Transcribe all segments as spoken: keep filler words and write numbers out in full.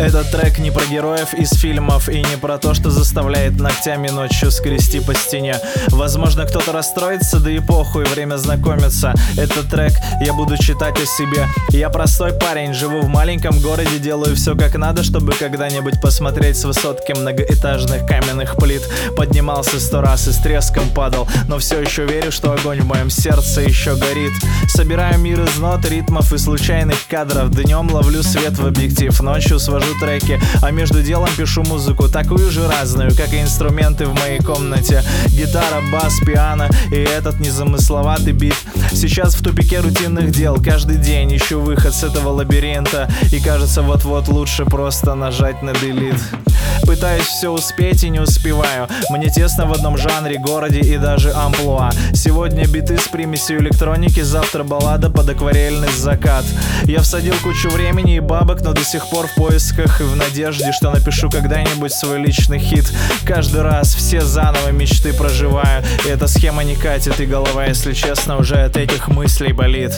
Этот трек не про героев из фильмов и не про то, что заставляет ногтями ночью скрести по стене. Возможно, кто-то расстроится, да и похуй, время знакомиться. Этот трек я буду читать о себе. Я простой парень, живу в маленьком городе, делаю все как надо, чтобы когда-нибудь посмотреть с высотки многоэтажных каменных плит. Поднимался сто раз и с треском падал, но все еще верю, что огонь в моем сердце еще горит. Собираю мир из нот, ритмов и случайных кадров. Днем ловлю свет в объектив, ночью свожу треки, а между делом пишу музыку, такую же разную, как и инструменты в моей комнате. Гитара, бас, пиано и этот незамысловатый бит. Сейчас в тупике рутинных дел, каждый день ищу выход с этого лабиринта, и кажется, вот-вот лучше просто нажать на delete. Пытаюсь все успеть и не успеваю. Мне тесно в одном жанре, городе и даже амплуа. Сегодня биты с примесью электроники, завтра баллада под акварельный закат. Я всадил кучу времени и бабок, но до сих пор в поисках и в надежде, что напишу когда-нибудь свой личный хит. Каждый раз все заново мечты проживаю, и эта схема не катит, и голова, если честно, уже от этих мыслей болит.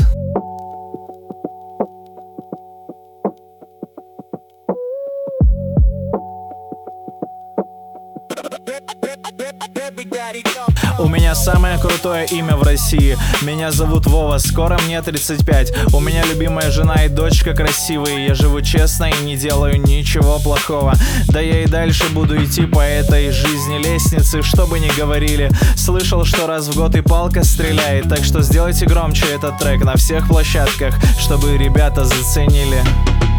У меня самое крутое имя в России. Меня зовут Вова, скоро мне тридцать пять. У меня любимая жена и дочка красивые. Я живу честно и не делаю ничего плохого. Да я и дальше буду идти по этой жизни лестнице, что бы ни говорили. Слышал, что раз в год и палка стреляет, так что сделайте громче этот трек на всех площадках, чтобы ребята заценили.